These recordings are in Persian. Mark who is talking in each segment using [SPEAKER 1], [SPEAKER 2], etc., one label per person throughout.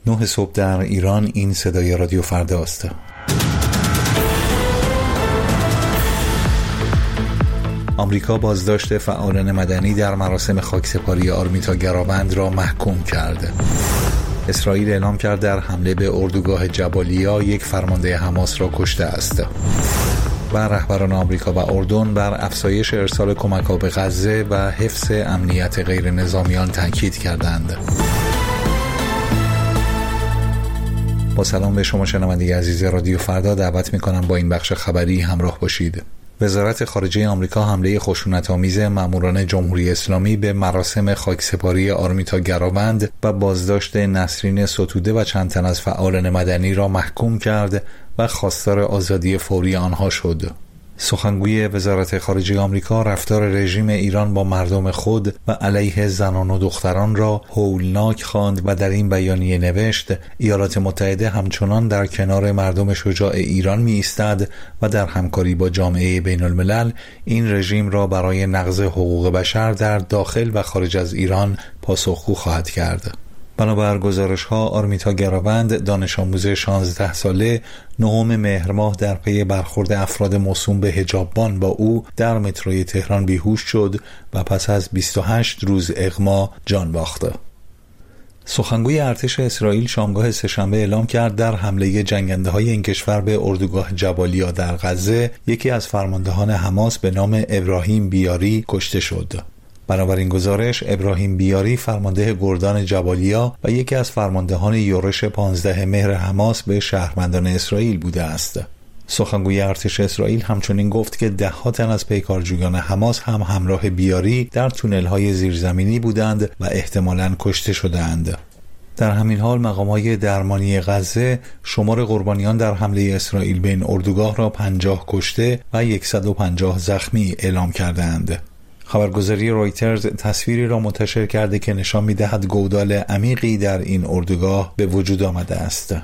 [SPEAKER 1] 9 صبح در ایران. این صدای رادیو فردا است. آمریکا بازداشت فعالان مدنی در مراسم خاکسپاری آرمیتا گراوند را محکوم کرد. اسرائیل اعلام کرد در حمله به اردوگاه جبالیا یک فرمانده حماس را کشته است. و رهبران آمریکا و اردن بر افزایش ارسال کمک‌ها به غزه و حفظ امنیت غیر نظامیان تاکید کردند. با سلام به شما شنونده عزیز رادیو فردا، دعوت می‌کنم با این بخش خبری همراه باشید. وزارت خارجه آمریکا حمله خشونت‌آمیز ماموران جمهوری اسلامی به مراسم خاکسپاری آرمیتا گراوند و بازداشت نسرین ستوده و چند تن از فعالان مدنی را محکوم کرد و خواستار آزادی فوری آنها شد. سخنگوی وزارت خارجه آمریکا رفتار رژیم ایران با مردم خود و علیه زنان و دختران را هولناک خواند و در این بیانیه نوشت: ایالات متحده همچنان در کنار مردم شجاع ایران می ایستد و در همکاری با جامعه بین الملل این رژیم را برای نقض حقوق بشر در داخل و خارج از ایران پاسخگو خواهد کرد. بنابر گزارش‌ها، آرمیتا گراوند دانش آموز 16 ساله 9 مهر ماه در پی برخورد افراد موسوم به حجاببان با او در متروی تهران بیهوش شد و پس از 28 روز اغما جان باخت. سخنگوی ارتش اسرائیل شامگاه سه‌شنبه اعلام کرد در حمله جنگنده‌های این کشور به اردوگاه جبالیا در غزه یکی از فرماندهان حماس به نام ابراهیم بیاری کشته شد. بنابراین گزارش، ابراهیم بیاری فرمانده گردان جبالیا و یکی از فرماندهان یورش 15 مهر حماس به شهروندان اسرائیل بوده است. سخنگوی ارتش اسرائیل همچنین گفت که 10 تن از پیکارجویان حماس هم همراه بیاری در تونل‌های زیرزمینی بودند و احتمالاً کشته شدند. در همین حال مقامات درمانی غزه شمار قربانیان در حمله اسرائیل به این اردوگاه را 50 کشته و 150 زخمی اعلام کردند. خبرگزاری رویترز تصویری را منتشر کرده که نشان می‌دهد گودال عمیقی در این اردوگاه به وجود آمده است.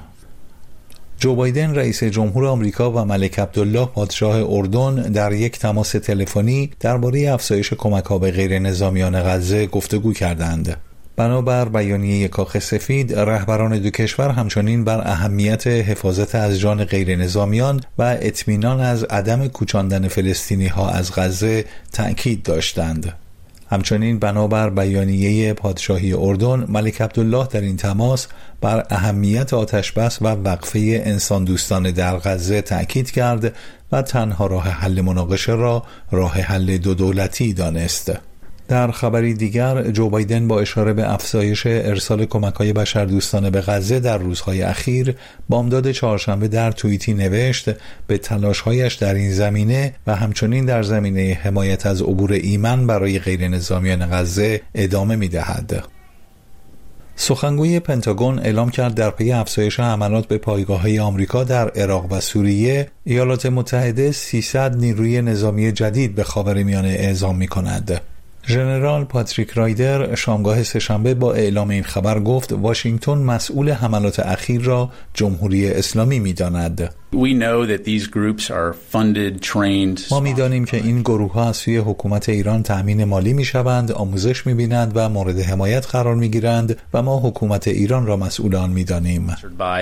[SPEAKER 1] جو بایدن رئیس جمهور آمریکا و ملک عبدالله پادشاه اردن در یک تماس تلفنی درباره افزایش کمک‌ها به غیر نظامیان غزه گفتگو کردند. بنابر بیانیه کاخ سفید، رهبران دو کشور همچنین بر اهمیت حفاظت از جان غیر نظامیان و اطمینان از عدم کوچاندن فلسطینی‌ها از غزه تأکید داشتند. همچنین بنابر بیانیه پادشاهی اردن، ملک عبدالله در این تماس بر اهمیت آتشبس و وقفه انسان دوستانه در غزه تأکید کرد و تنها راه حل مناقشه را راه حل دو دولتی دانست. در خبری دیگر، جو بایدن با اشاره به افزایش ارسال کمک‌های بشردوستانه به غزه در روزهای اخیر بامداد چهارشنبه در توییتی نوشت به تلاش‌هایش در این زمینه و همچنین در زمینه حمایت از عبور ایمن برای غیر نظامیان غزه ادامه می‌دهد. سخنگوی پنتاگون اعلام کرد در پی افزایش حملات به پایگاه‌های آمریکا در عراق و سوریه، ایالات متحده 300 نیروی نظامی جدید به خاورمیانه اعزام می‌کند. ژنرال پاتریک رایدر شامگاه سه‌شنبه با اعلام این خبر گفت واشنگتن مسئول حملات اخیر را جمهوری اسلامی می‌داند. ما می‌دانیم که این گروه‌ها از سوی حکومت ایران تأمین مالی می‌شوند، آموزش می‌بینند و مورد حمایت قرار می‌گیرند و ما حکومت ایران را مسئول آن می‌دانیم.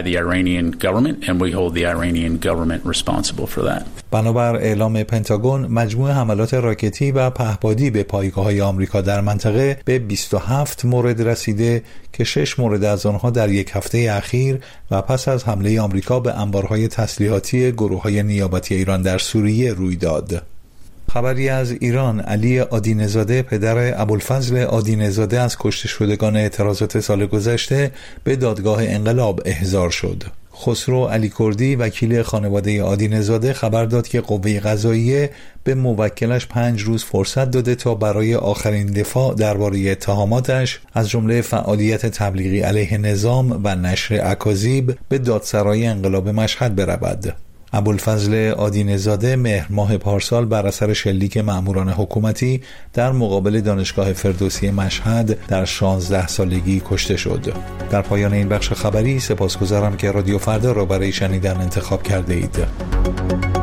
[SPEAKER 1] بنابر اعلام پنتاگون، مجموع حملات راکتی و پهپادی به پایگاه‌های آمریکا در منطقه به 27 مورد رسیده که 6 مورد از آنها در یک هفته اخیر و پس از حمله آمریکا به انبارهای تسلیحاتی گروه‌های نیابتی ایران در سوریه روی داد. خبری از ایران: علی عادی‌نژاد پدر ابوالفضل عادی‌نژاد از کشته شدگان اعتراضات سال گذشته به دادگاه انقلاب احضار شد. خسرو علی کردی وکیل خانواده عادی‌نژاد خبر داد که قوه قضاییه به موکلش 5 روز فرصت داده تا برای آخرین دفاع درباره اتهاماتش از جمله فعالیت تبلیغی علیه نظام و نشر اکاذیب به دادسرای انقلاب مشهد برود. ابوالفضل عادی‌نژاد مهر ماه پارسال بر اثر شلیک مأموران حکومتی در مقابل دانشگاه فردوسی مشهد در 16 سالگی کشته شد. در پایان این بخش خبری سپاسگزارم که رادیو فردا را برای شنیدن انتخاب کرده اید.